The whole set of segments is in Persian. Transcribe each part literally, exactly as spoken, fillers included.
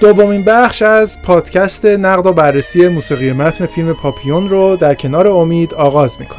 دومین بخش از پادکست نقد و بررسی موسیقی متن فیلم پاپیون رو در کنار امید آغاز میکنم.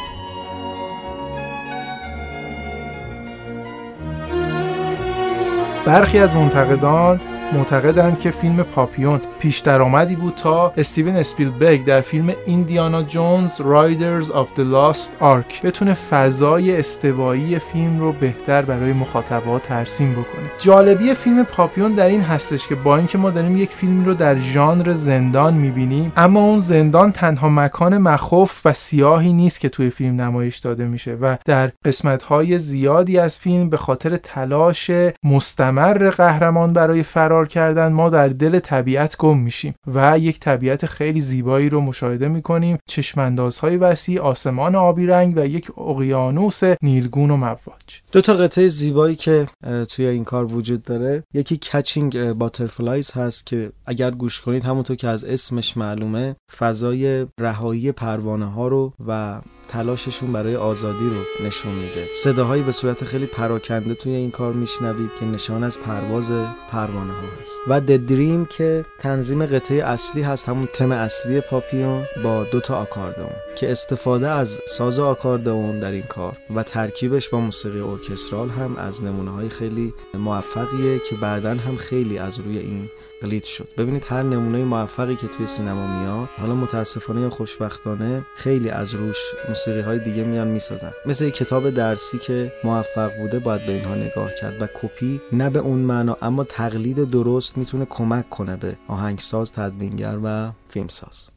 برخی از منتقدان معتقدند که فیلم پاپیون پیش درآمدی بود تا استیون اسپیلبرگ در فیلم ایندیانا جونز رایدرز آف دی لاست آرک بتونه فضای استوایی فیلم رو بهتر برای مخاطبا ترسیم بکنه. جالبی فیلم پاپیون در این هستش که با اینکه ما داریم یک فیلم رو در ژانر زندان میبینیم، اما اون زندان تنها مکان مخوف و سیاهی نیست که توی فیلم نمایش داده میشه و در قسمت‌های زیادی از فیلم به خاطر تلاش مستمر قهرمان برای فرار کردن ما در دل طبیعت گم میشیم و یک طبیعت خیلی زیبایی رو مشاهده میکنیم، چشماندازهای وسیع، آسمان آبی رنگ و یک اقیانوس نیلگون و مواج. دو تا قطعه زیبایی که توی این کار وجود داره، یکی کچینگ باترفلایز هست که اگر گوش کنید همونطور که از اسمش معلومه فضای رهایی پروانه ها رو و تلاششون برای آزادی رو نشون میده. صداهایی به صورت خیلی پراکنده توی این کار میشنوید که نشان از پرواز پروانه ها هست. و د دریم که تنظیم قطعه اصلی هست، همون تم اصلی پاپیون با دو تا آکاردئون که استفاده از ساز آکاردئون در این کار و ترکیبش با موسیقی ارکسترال هم از نمونه‌های خیلی موفقیه که بعداً هم خیلی از روی این قلید شد. ببینید هر نمونه موفقی که توی سینما میاد، حالا متاسفانه یا خوشبختانه، خیلی از روش موسیقی های دیگه میان میسازن. مثل یک کتاب درسی که موفق بوده باید به اینها نگاه کرد و کپی نه به اون معنا اما تقلید درست میتونه کمک کنه به آهنگساز، تدوینگر و فیلمساز.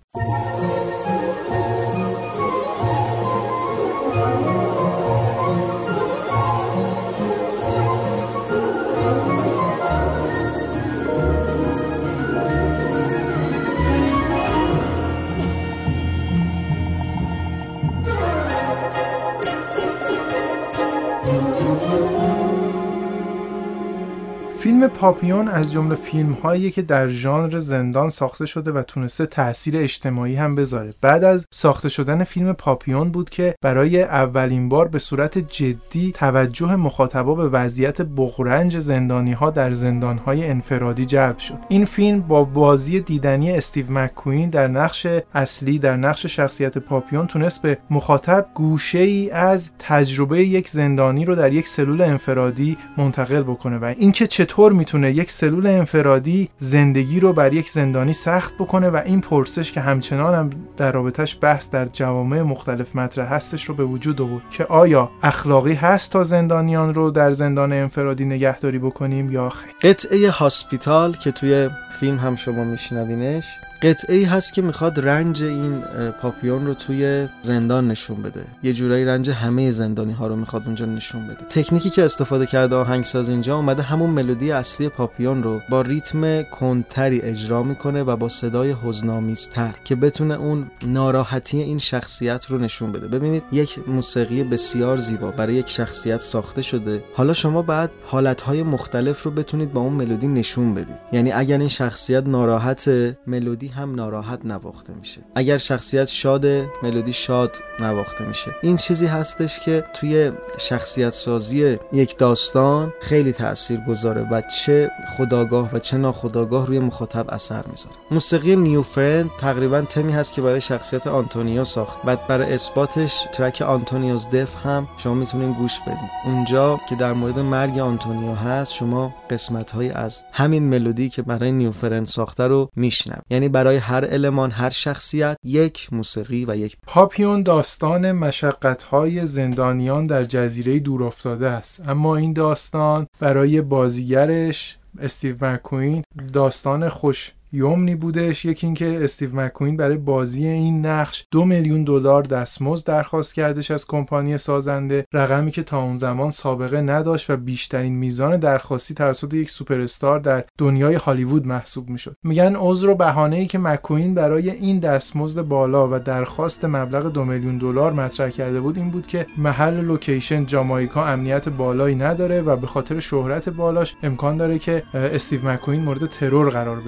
فیلم پاپیون از جمله فیلم‌هایی که در ژانر زندان ساخته شده و تونسته تأثیر اجتماعی هم بذاره. بعد از ساخته شدن فیلم پاپیون بود که برای اولین بار به صورت جدی توجه مخاطبا به وضعیت بغرنج زندانی‌ها در زندان‌های انفرادی جلب شد. این فیلم با بازی دیدنی استیو مک‌کوین در نقش اصلی، در نقش شخصیت پاپیون، تونست به مخاطب گوشه‌ای از تجربه یک زندانی رو در یک سلول انفرادی منتقل بکنه و اینکه چطور میتونه یک سلول انفرادی زندگی رو بر یک زندانی سخت بکنه و این پرسش که همچنان هم در رابطش بحث در جوامع مختلف مطرح هستش رو به وجود آورد که آیا اخلاقی هست تا زندانیان رو در زندان انفرادی نگهداری بکنیم یا خیر. قطعه هاسپیتال که توی فیلم هم شما میشنوینش، قطعه‌ای هست که میخواد رنج این پاپیون رو توی زندان نشون بده. یه جورایی رنج همه زندانی ها رو میخواد اونجا نشون بده. تکنیکی که استفاده کرده آهنگساز اینجا اومده همون ملودی اصلی پاپیون رو با ریتم کندتری اجرا میکنه و با صدای حزن‌آمیزتر که بتونه اون ناراحتی این شخصیت رو نشون بده. ببینید یک موسیقی بسیار زیبا برای یک شخصیت ساخته شده. حالا شما بعد حالتهای مختلف رو بتونید با اون ملودی نشون بدید. یعنی اگر این شخصیت ناراحته، ملودی هم ناراحت نواخته میشه. اگر شخصیت شاده، ملودی شاد نواخته میشه. این چیزی هستش که توی شخصیت سازی یک داستان خیلی تأثیر گذاره و چه خودآگاه و چه ناخودآگاه روی مخاطب اثر میذاره. موسیقی نیو فرند تقریبا تمی هست که برای شخصیت آنتونیو ساخت. بعد برای اثباتش ترک آنتونیوز دف هم شما میتونین گوش بدید. اونجا که در مورد مرگ آنتونیو هست، شما قسمت‌های از همین ملودی که برای نیو فرند ساخته رو میشنوید. یعنی برای هر المان، هر شخصیت یک موسیقی و یک. پاپیون داستان مشقت‌های زندانیان در جزیره دورافتاده است، اما این داستان برای بازیگرش استیو مک‌کوین داستان خوش یومنی بودش. یکی این که استیو مک‌کوین برای بازی این نقش دو میلیون دلار دستمزد درخواست کردش از کمپانی سازنده، رقمی که تا اون زمان سابقه نداشت و بیشترین میزان درخواستی توسط یک سوپر استار در دنیای هالیوود محسوب میشد. میگن عذر و بهانه‌ای که مک‌کوین برای این دستمزد بالا و درخواست مبلغ دو میلیون دلار مطرح کرده بود این بود که محل لوکیشن جامائیکا امنیت بالایی نداره و به خاطر شهرت بالاش امکان داره که استیو مک‌کوین مورد ترور قرار بگیره. برای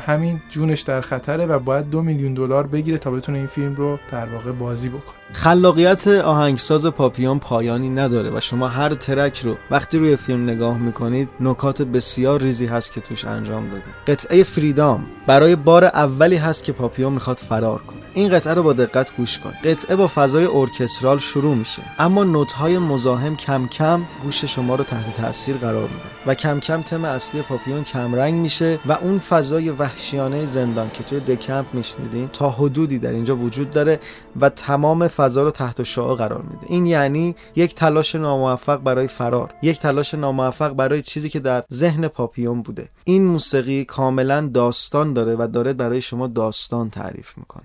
همین جونش در خطره و باید دو میلیون دلار بگیره تا بتونه این فیلم رو در واقع بازی بکنه. خلاقیت آهنگساز پاپیون پایانی نداره و شما هر ترک رو وقتی روی فیلم نگاه میکنید نکات بسیار ریزی هست که توش انجام داده. قطعه فریدام برای بار اولی هست که پاپیون میخواد فرار کنه. این قطعه رو با دقت گوش کن. قطعه با فضای ارکسترال شروع میشه، اما نوت‌های مزاحم کم کم گوش شما رو تحت تاثیر قرار میدن و کم کم تم اصلی پاپیون کم رنگ میشه و اون فضای وحشیانه زندان که توی دکمپ میشنیدین تا حدودی در اینجا وجود داره و تمام فضا رو تحت شعاع قرار میده. این یعنی یک تلاش ناموفق برای فرار، یک تلاش ناموفق برای چیزی که در ذهن پاپیون بوده. این موسیقی کاملا داستان داره و داره برای شما داستان تعریف میکنه.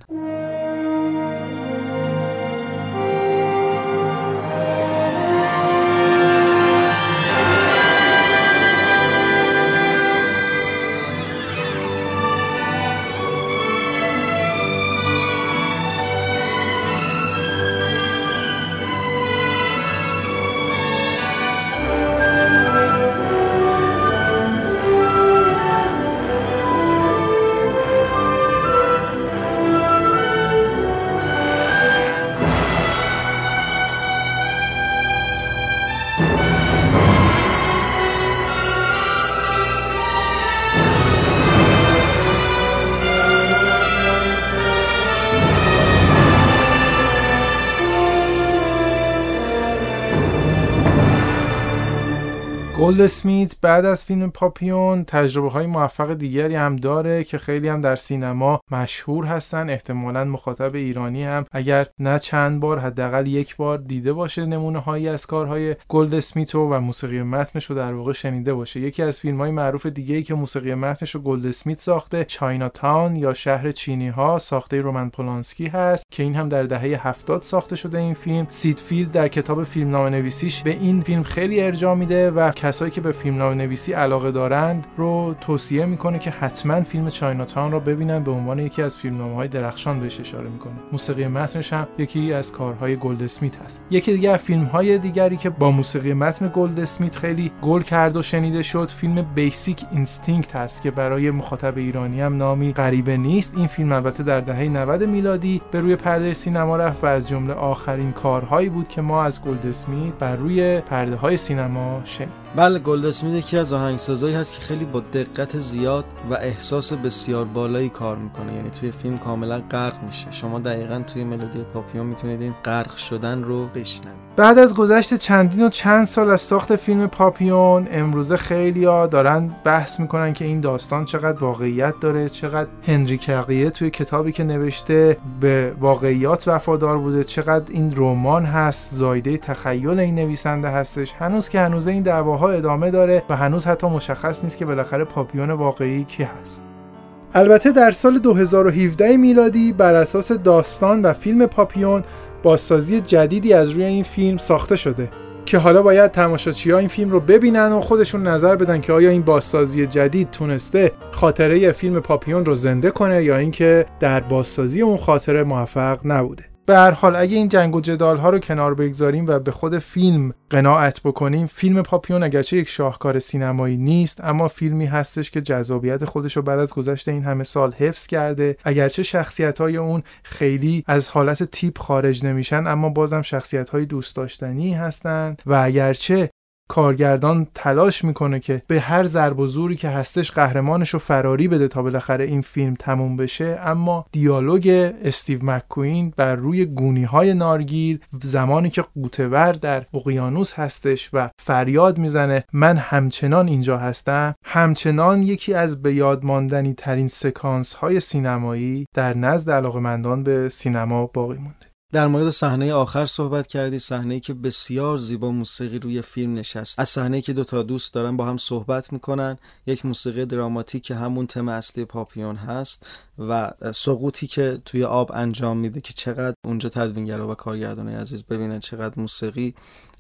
گلدسمیت بعد از فیلم پاپیون تجربه های موفق دیگری هم داره که خیلی هم در سینما مشهور هستن. احتمالاً مخاطب ایرانی هم اگر نه چند بار حداقل یک بار دیده باشه نمونه هایی از کارهای گلدسمیت و موسیقی متنش رو در واقع شنیده باشه. یکی از فیلم های معروف دیگه‌ای که موسیقی متنش رو گلدسمیت ساخته چاینا تاون یا شهر چینی ها ساخته رومن پولانسکی هست که این هم در دهه هفتاد ساخته شده. این فیلم سیدفیلد در کتاب فیلمنامه‌نویسیش به این فیلم خیلی ارجاع میده و کسایی که به فیلمنامه‌نویسی علاقه دارند رو توصیه میکنه که حتما فیلم چاینا تاون رو ببینن. به عنوان یکی از فیلمنامه‌های درخشان بهش اشاره میکنه. موسیقی متنش هم یکی از کارهای گلدسمیت هست. یکی دیگه از فیلم‌های دیگری که با موسیقی متن گلدسمیت خیلی گل کرد و شنیده شد فیلم بیسیک اینستینکت هست که برای مخاطب ایرانی هم نامی غریبه نیست. این فیلم البته در دهه نود میلادی به روی پرده سینما رفت و از جمله آخرین کارهایی بود که ما از گلدسمیت بر روی پرده‌های سینما شنیدیم. بله، گلدسمیت یکی از آهنگسازایی هست که خیلی با دقت زیاد و احساس بسیار بالایی کار میکنه. یعنی توی فیلم کاملا غرق میشه. شما دقیقاً توی ملودی پاپیون میتونید این غرق شدن رو بشنوید. بعد از گذشت چندین و چند سال از ساخت فیلم پاپیون امروزه خیلیا دارن بحث میکنن که این داستان چقدر واقعیت داره، چقدر هنری کاویل توی کتابی که نوشته به واقعیات وفادار بوده، چقدر این رمان هست زایده تخیل این نویسنده هستش. هنوز که هنوز این دعواها ادامه داره و هنوز حتی مشخص نیست که بالاخره پاپیون واقعی کی هست. البته در سال دو هزار و هفده میلادی بر اساس داستان و فیلم پاپیون بازسازی جدیدی از روی این فیلم ساخته شده که حالا باید تماشاچی‌ها این فیلم رو ببینن و خودشون نظر بدن که آیا این بازسازی جدید تونسته خاطره فیلم پاپیون رو زنده کنه یا اینکه در بازسازی اون خاطره موفق نبوده. به هر حال اگه این جنگ و جدال ها رو کنار بگذاریم و به خود فیلم قناعت بکنیم، فیلم پاپیون اگرچه یک شاهکار سینمایی نیست اما فیلمی هستش که جذابیت خودش رو بعد از گذشت این همه سال حفظ کرده. اگرچه شخصیت‌های اون خیلی از حالت تیپ خارج نمیشن اما بازم شخصیت‌های دوست داشتنی هستند و اگرچه کارگردان تلاش میکنه که به هر ضرب و زوری که هستش قهرمانش رو فراری بده تا بالاخره این فیلم تموم بشه، اما دیالوگ استیو مک‌کوین بر روی گونی‌های نارگیل زمانی که قوطه‌ور در اقیانوس هستش و فریاد میزنه من همچنان اینجا هستم، همچنان یکی از به یاد ماندنی ترین سکانس های سینمایی در نزد علاقه‌مندان به سینما باقی مونده. در مورد صحنه آخر صحبت کردی، صحنه‌ای که بسیار زیبا موسیقی روی فیلم نشست. از صحنه‌ای که دو تا دوست دارن با هم صحبت میکنن، یک موسیقی دراماتیک که همون تم اصلی پاپیون هست و سقوطی که توی آب انجام میده که چقدر اونجا تدوینگرا و کارگردانای عزیز ببینن چقدر موسیقی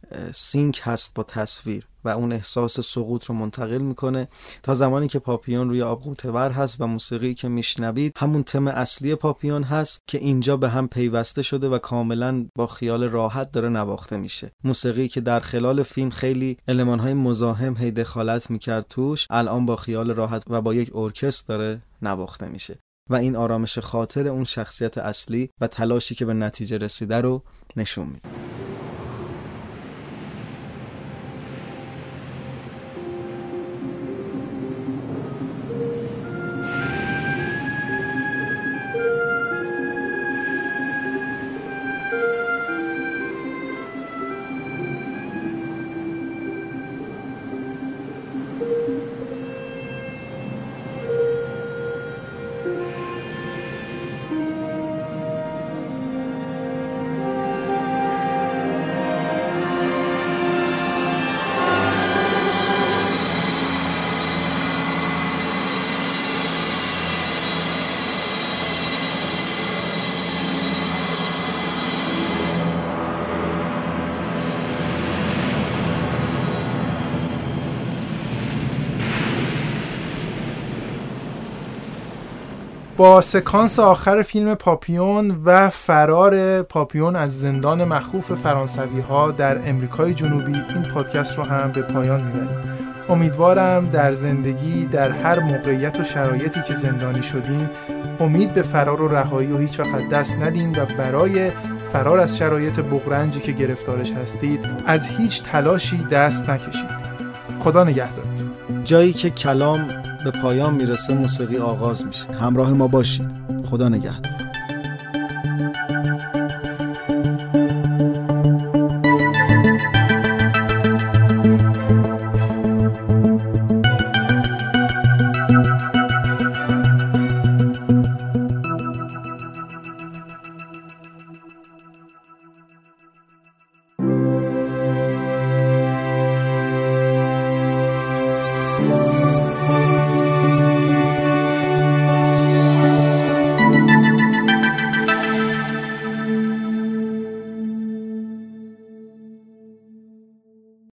سینک هست با تصویر و اون احساس سقوط رو منتقل میکنه تا زمانی که پاپیون روی آب غوطه‌ور هست و موسیقی که میشنوید همون تم اصلی پاپیون هست که اینجا به هم پیوسته شده و کاملا با خیال راحت داره نواخته میشه. موسیقی که در خلال فیلم خیلی المان‌های مزاحم هی دخالت میکرد توش، الان با خیال راحت و با یک ارکستر داره نواخته میشه و این آرامش خاطر اون شخصیت اصلی و تلاشی که به نتیجه رسیده رو نشون میده. با سکانس آخر فیلم پاپیون و فرار پاپیون از زندان مخوف فرانسوی ها در امریکای جنوبی این پادکست رو هم به پایان میبریم. امیدوارم در زندگی در هر موقعیت و شرایطی که زندانی شدین امید به فرار و رهایی و هیچ وقت دست ندین و برای فرار از شرایط بغرنجی که گرفتارش هستید از هیچ تلاشی دست نکشید. خدا نگهدارتون. جایی که کلام به پایان میرسه موسیقی آغاز میشه. همراه ما باشید. خدا نگهدار.